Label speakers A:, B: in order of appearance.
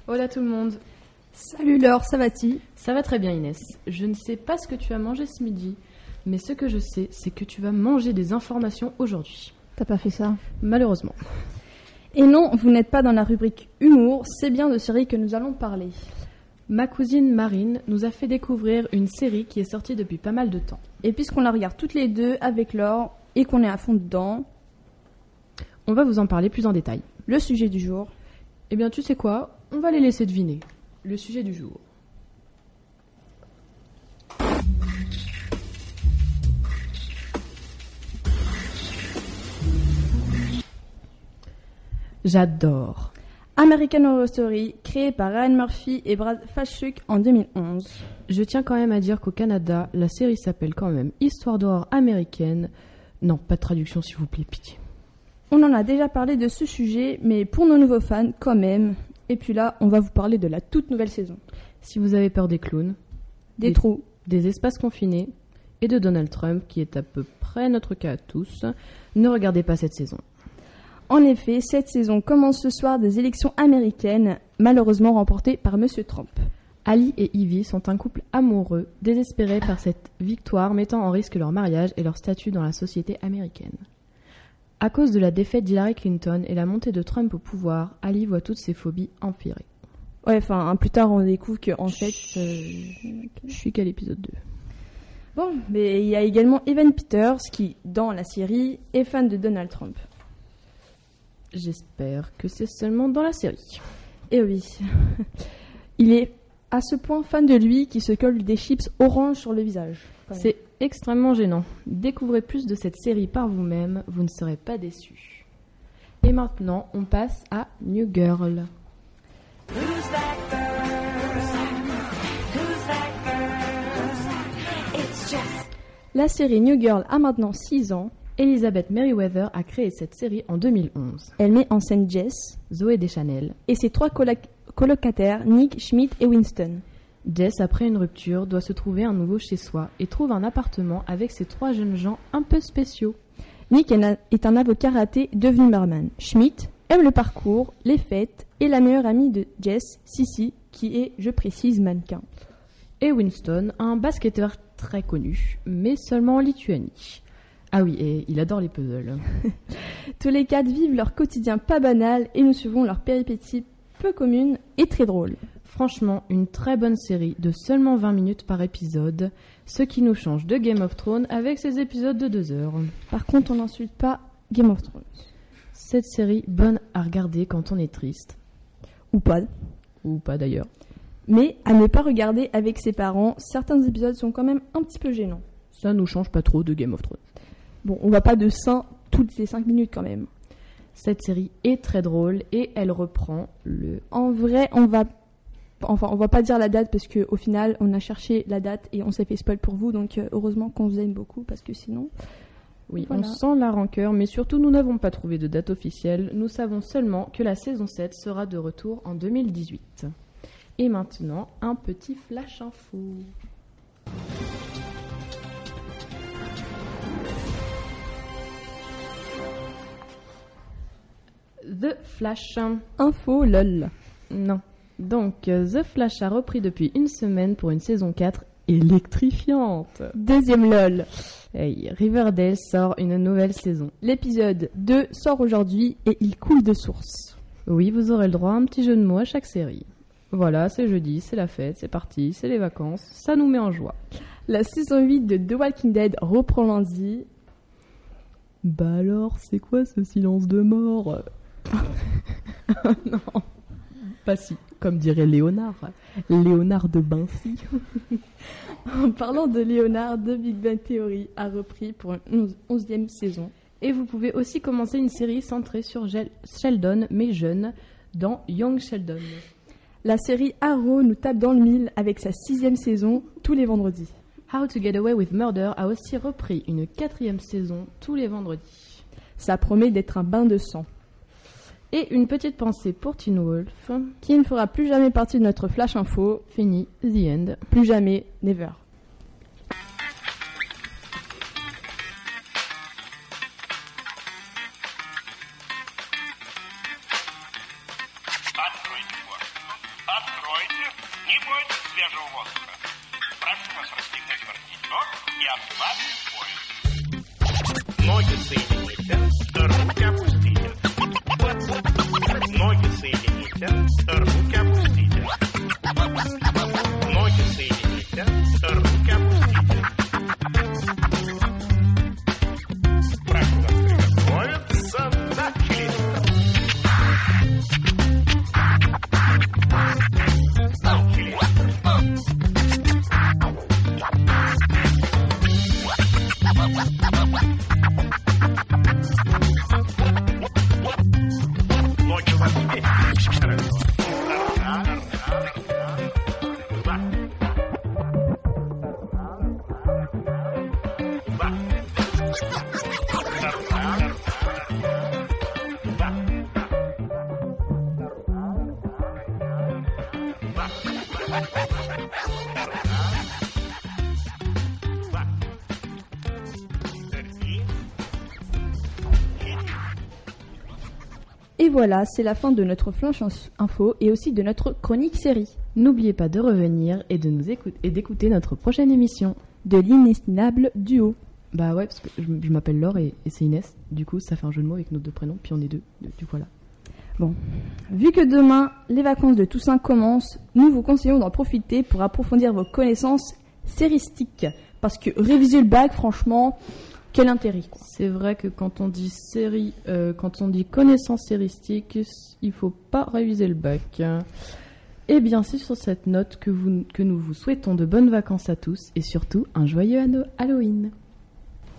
A: Hola tout le monde.
B: Salut Laure, ça va-t-il ?
A: Ça va très bien Inès. Je ne sais pas ce que tu as mangé ce midi, mais ce que je sais, c'est que tu vas manger des informations aujourd'hui.
B: T'as pas fait ça ?
A: Malheureusement.
B: Et non, vous n'êtes pas dans la rubrique humour, c'est bien de série que nous allons parler.
A: Ma cousine Marine nous a fait découvrir une série qui est sortie depuis pas mal de temps.
B: Et puisqu'on la regarde toutes les deux avec Laure et qu'on est à fond dedans,
A: on va vous en parler plus en détail.
B: Le sujet du jour.
A: Eh bien tu sais quoi ? On va les laisser deviner. Le sujet du jour. J'adore.
B: American Horror Story, créé par Ryan Murphy et Brad Falchuk en 2011.
A: Je tiens quand même à dire qu'au Canada, la série s'appelle quand même Histoire d'horreur américaine. Non, pas de traduction s'il vous plaît, pitié.
B: On en a déjà parlé de ce sujet, mais pour nos nouveaux fans, quand même. Et puis là, on va vous parler de la toute nouvelle saison.
A: Si vous avez peur des clowns,
B: des trous,
A: des espaces confinés et de Donald Trump, qui est à peu près notre cas à tous, ne regardez pas cette saison.
B: En effet, cette saison commence ce soir des élections américaines, malheureusement remportées par Monsieur Trump.
A: Ali et Ivy sont un couple amoureux, désespérés par cette victoire mettant en risque leur mariage et leur statut dans la société américaine. À cause de la défaite d'Hillary Clinton et la montée de Trump au pouvoir, Ali voit toutes ses phobies empirer.
B: Ouais, enfin, plus tard on découvre que, en fait...
A: Je suis qu'à l'épisode 2.
B: Bon, mais il y a également Evan Peters qui, dans la série, est fan de Donald Trump.
A: J'espère que c'est seulement dans la série.
B: Eh oui. Il est à ce point fan de lui qu'il se colle des chips orange sur le visage.
A: C'est extrêmement gênant. Découvrez plus de cette série par vous-même, vous ne serez pas déçus. Et maintenant, on passe à New Girl.
B: La série New Girl a maintenant 6 ans.
A: Elizabeth Merriweather a créé cette série en 2011.
B: Elle met en scène Jess,
A: Zoé Deschanel
B: et ses 3 colocataires, Nick, Schmidt et Winston.
A: Jess, après une rupture, doit se trouver un nouveau chez soi et trouve un appartement avec ses 3 jeunes gens un peu spéciaux.
B: Nick est un avocat raté devenu barman. Schmidt aime le parcours, les fêtes et la meilleure amie de Jess, Sissy, qui est, je précise, mannequin.
A: Et Winston, un basketteur très connu, mais seulement en Lituanie. Ah oui, et il adore les puzzles.
B: Tous les 4 vivent leur quotidien pas banal et nous suivons leurs péripéties peu communes et très drôles.
A: Franchement, une très bonne série de seulement 20 minutes par épisode, ce qui nous change de Game of Thrones avec ses épisodes de 2 heures.
B: Par contre, on n'insulte pas Game of Thrones.
A: Cette série bonne à regarder quand on est triste.
B: Ou pas.
A: Ou pas d'ailleurs.
B: Mais à ne pas regarder avec ses parents, certains épisodes sont quand même un petit peu gênants.
A: Ça nous change pas trop de Game of Thrones.
B: Bon, on va pas de sein toutes les 5 minutes quand même.
A: Cette série est très drôle et elle reprend le...
B: En vrai, on va pas dire la date parce qu'au final, on a cherché la date et on s'est fait spoil pour vous. Donc heureusement qu'on vous aime beaucoup parce que sinon...
A: Oui,
B: voilà.
A: On sent la rancœur, mais surtout nous n'avons pas trouvé de date officielle. Nous savons seulement que la saison 7 sera de retour en 2018. Et maintenant, un petit flash info. The Flash.
B: Info lol.
A: Non. Donc, The Flash a repris depuis une semaine pour une saison 4 électrifiante.
B: Deuxième lol.
A: Hey, Riverdale sort une nouvelle saison.
B: L'épisode 2 sort aujourd'hui et il coule de source.
A: Oui, vous aurez le droit à un petit jeu de mots à chaque série. Voilà, c'est jeudi, c'est la fête, c'est parti, c'est les vacances, ça nous met en joie.
B: La saison 8 de The Walking Dead reprend lundi.
A: Bah alors, c'est quoi ce silence de mort? Non, pas si, comme dirait Léonard de Vinci.
B: En parlant de Léonard, The Big Bang Theory a repris pour une 11e saison.
A: Et vous pouvez aussi commencer une série centrée sur Sheldon, mais jeune, dans Young Sheldon.
B: La série Arrow nous tape dans le mille avec sa 6e saison tous les vendredis.
A: How to Get Away with Murder a aussi repris une 4e saison tous les vendredis.
B: Ça promet d'être un bain de sang.
A: Et une petite pensée pour Teen Wolf,
B: qui ne fera plus jamais partie de notre flash info.
A: Fini, the end.
B: Plus jamais, never.
C: поезд свежего воздуха. Прошу вас расстегнуть воротничок и отправить поезд. Ноги соедините, руки опустите. Ноги соедините, руки опустите. Ноги соедините, руки опустите. Прошу вас приготовиться. Начали. Ноги в ответе.
B: Et voilà, c'est la fin de notre flash info et aussi de notre chronique série.
A: N'oubliez pas de revenir et de nous écouter et d'écouter notre prochaine émission.
B: De l'inestimable duo.
A: Bah ouais, parce que je m'appelle Laure et c'est Inès. Du coup, ça fait un jeu de mots avec nos deux prénoms, puis on est deux. Du coup, voilà.
B: Bon, vu que demain, les vacances de Toussaint commencent, nous vous conseillons d'en profiter pour approfondir vos connaissances séristiques. Parce que réviser le bac, franchement, quel intérêt, quoi.
A: C'est vrai que quand on dit série, quand on dit connaissances séristiques, il faut pas réviser le bac. Et bien, c'est sur cette note que nous vous souhaitons de bonnes vacances à tous et surtout un joyeux Halloween.